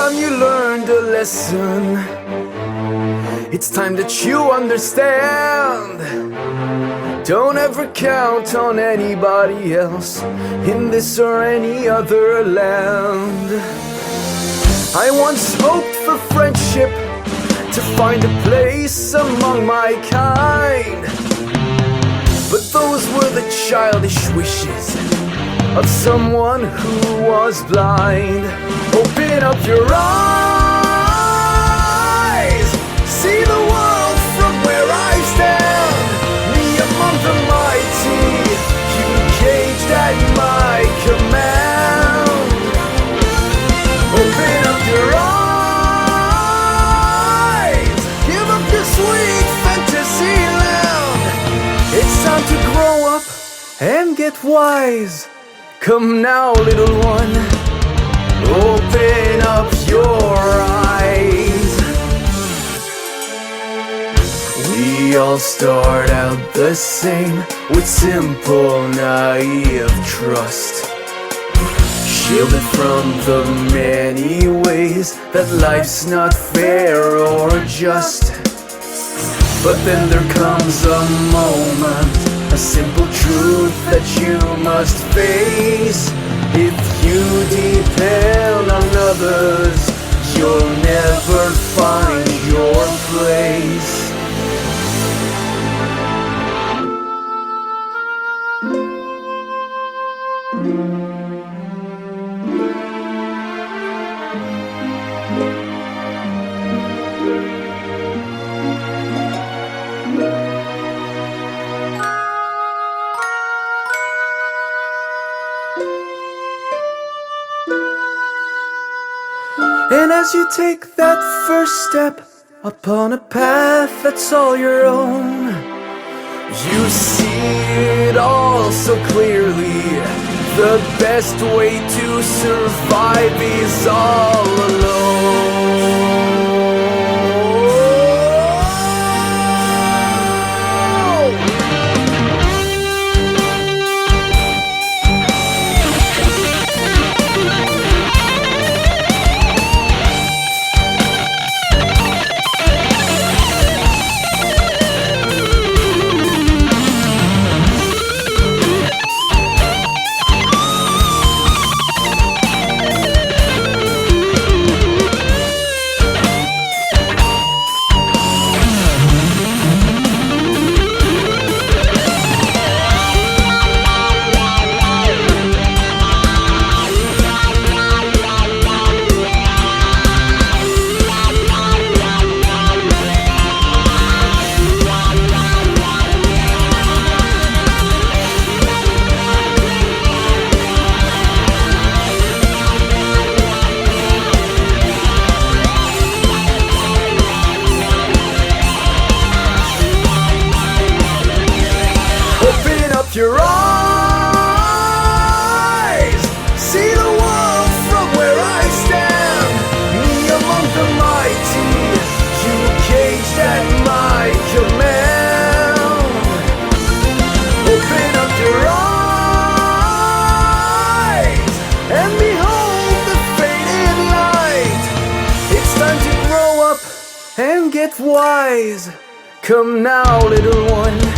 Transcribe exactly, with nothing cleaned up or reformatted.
time you learned a lesson. It's time that you understand. Don't ever count on anybody else in this or any other land. I once hoped for friendship, to find a place among my kind, but those were the childish wishes of someone who was blind. Open up your eyes, see the world from where I stand. Me among the mighty, you caged at my command. Open up your eyes, give up your sweet fantasy land. It's time to grow up and get wise. Come now, little one, open up your eyes. We all start out the same, with simple, naive trust, shielded from the many ways that life's not fair or just. But then there comes a moment, a simple truth that you must face. If you depend on others, you'll never find your place. And as you take that first step upon a path that's all your own, you see it all so clearly. The best way to survive is all alone. Your eyes, see the world from where I stand. Me among the mighty, you caged at my command. Open up your eyes and behold the faded light. It's time to grow up and get wise. Come now, little one,